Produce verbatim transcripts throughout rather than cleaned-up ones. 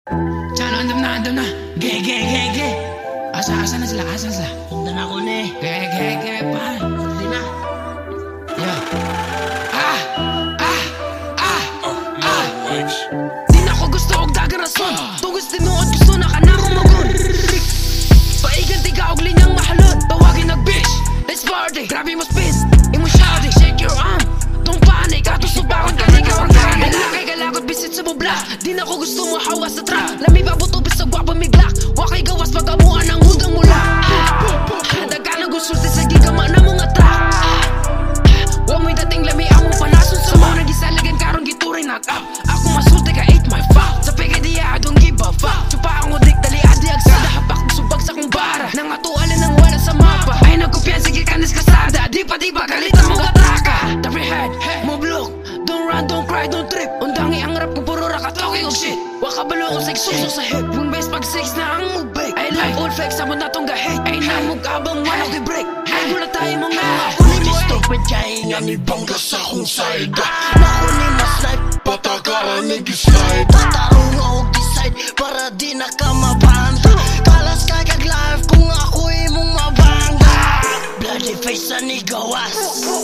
Tsano, andam na, andam na. Ge, ge, ge, ge. Asa, asa na sila, asa sila. Punta na ako na eh. Ge, ge, ge, pa. Hindi na. Yeah. Ah, ah, ah, ah. Di na ko gusto og dagang rason. Tugos tinuod gusto na ka na kumagon. Paigan tiga og linyang mahalon. Tawagin nag-bitch, let's party. Grabe mo spin, imo shouting. Shake your arm, don't panic. Ato subakon ka, di ka organic. Lalakay galakot, bisit sa bubla. Di na ko gusto mo hawas sa trap. Lami babuto bis sa gwapa may glock. Wakay gawas pag-amuan ang hudang mula. Daga na gusulti sa gigama na mga track. Wa mo'y dating lami among panason sa mo. Nagisalagan karong giturin nag-up. Ako masulti ka eight my fuck. Sa pegadiya I don't give a fuck. Chupa ang udik dali adi agsada. Hapak musubag sa kong bara. Nang atualin ng wala sa mapa. Ay nagkupyan sige kanis kasada. Di pa di ba galit ang mga traka. Tap your head, move look. Don't run, don't cry, don't trip. Undangi ang rap ko puro rakatoki og shit. Waka balo ko seksuso sa hip. Kung best pag six na ang mubay. I like old fakes sa mga tong gahit. Ay namog abang wala ko break. Ay gula tayo mga kunin mo eh. Stupid kaya nga ni bangga sa kong side. Nakunin mas snipe, patakaran ni gislide. Tatarong og decide para di na ka mabanda. Kalas ka kag life kung ako imong mabanga. Bloody face sa ni gawas.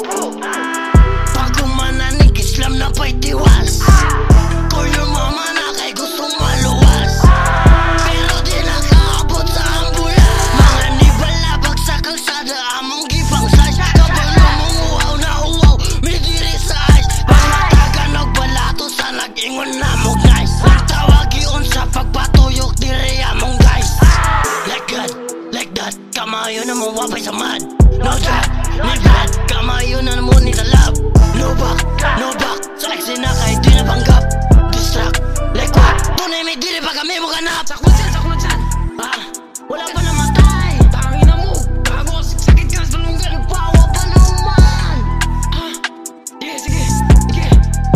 Pagkumanan ni Islam na pa'y tiwas. Call your mama na kay gustong maluwas. Pero di nakaabot sa ambulans. Mga nibala pag sa kalsada among gipang size. Kabalo mong uwaw na uwaw, may diri sa ice. Mga taganog balato sa nag-ingon na mong nice. Nagtawag yun sa pagpatuyok diri among guys. Like that, like that, kamayo na mong wapay sa mad. No that, ni bad, kamayo na mo ni love. No back, no back, sa ex na kay di na panggap. Distract, like what? Tunay may dili pa kami mo ganap. Sakot dyan, sakot dyan. Ah, wala pa namatay. Tangin na mo, bago sakit ka sa lunggan. Bawa pa naman. Ah, sige, sige, sige.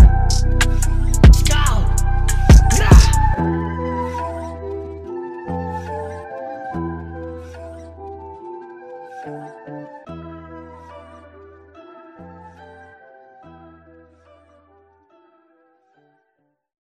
Scout. Gra.